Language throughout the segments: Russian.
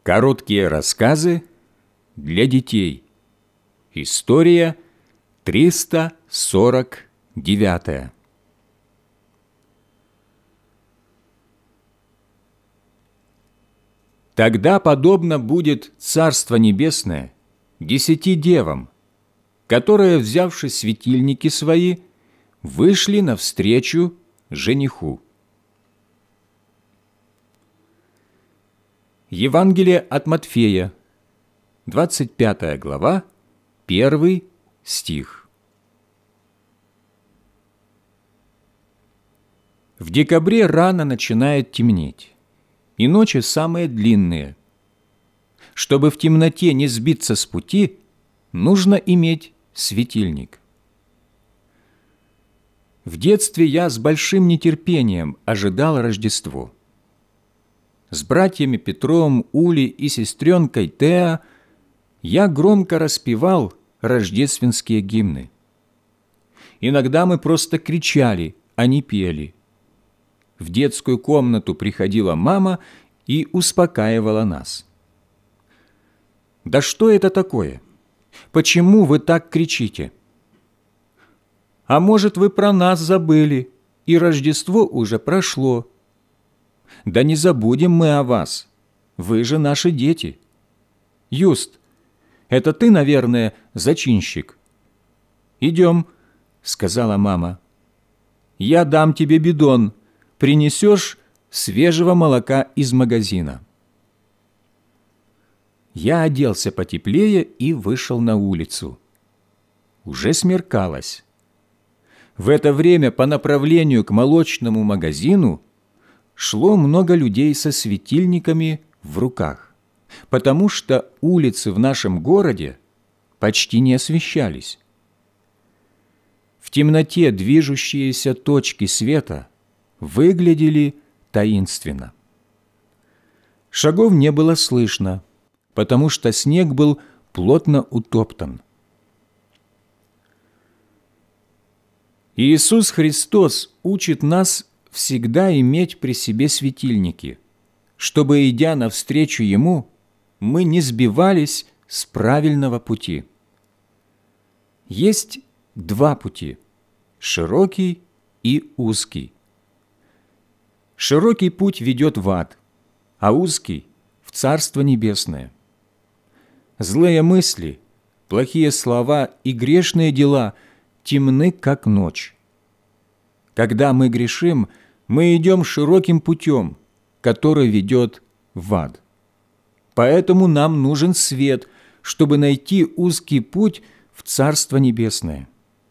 Короткие рассказы для детей. История 349. Тогда подобно будет Царство Небесное 10 девам, которые, взявши светильники свои, вышли навстречу жениху. Евангелие от Матфея, 25 глава, 1 стих. В декабре рано начинает темнеть, и ночи самые длинные. Чтобы в темноте не сбиться с пути, нужно иметь светильник. В детстве я с большим нетерпением ожидал Рождество. С братьями Петром, Ули и сестренкой Теа я громко распевал рождественские гимны. Иногда мы просто кричали, а не пели. В детскую комнату приходила мама и успокаивала нас. «Да что это такое? Почему вы так кричите? А может, вы про нас забыли, и Рождество уже прошло? Да не забудем мы о вас, вы же наши дети. Юст, это ты, наверное, зачинщик?» «Идем», — сказала мама. «Я дам тебе бидон, принесешь свежего молока из магазина». Я оделся потеплее и вышел на улицу. Уже смеркалось. В это время по направлению к молочному магазину шло много людей со светильниками в руках, потому что улицы в нашем городе почти не освещались. В темноте движущиеся точки света выглядели таинственно. Шагов не было слышно, потому что снег был плотно утоптан. Иисус Христос учит нас всегда иметь при себе светильники, чтобы, идя навстречу Ему, мы не сбивались с правильного пути. Есть два пути – широкий и узкий. Широкий путь ведет в ад, а узкий – в Царство Небесное. Злые мысли, плохие слова и грешные дела темны, как ночь. Когда мы грешим, мы идем широким путем, который ведет в ад. Поэтому нам нужен свет, чтобы найти узкий путь в Царство Небесное.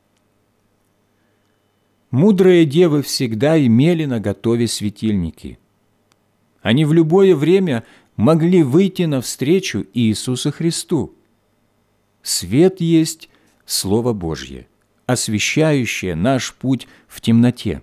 Мудрые девы всегда имели наготове светильники. Они в любое время могли выйти навстречу Иисусу Христу. Свет есть Слово Божье, освещающее наш путь в темноте.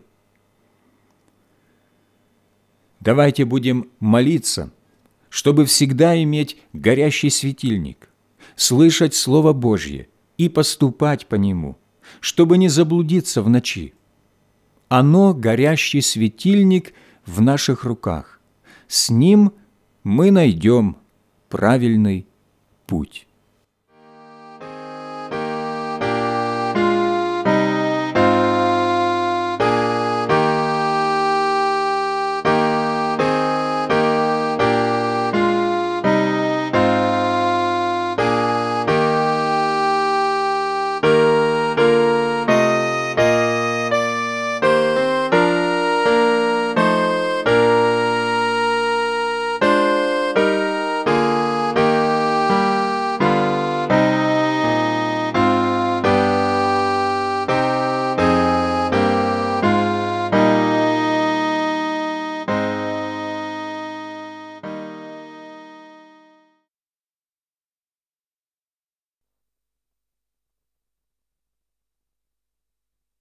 Давайте будем молиться, чтобы всегда иметь горящий светильник, слышать Слово Божье и поступать по нему, чтобы не заблудиться в ночи. Оно, горящий светильник, в наших руках. С ним мы найдем правильный путь.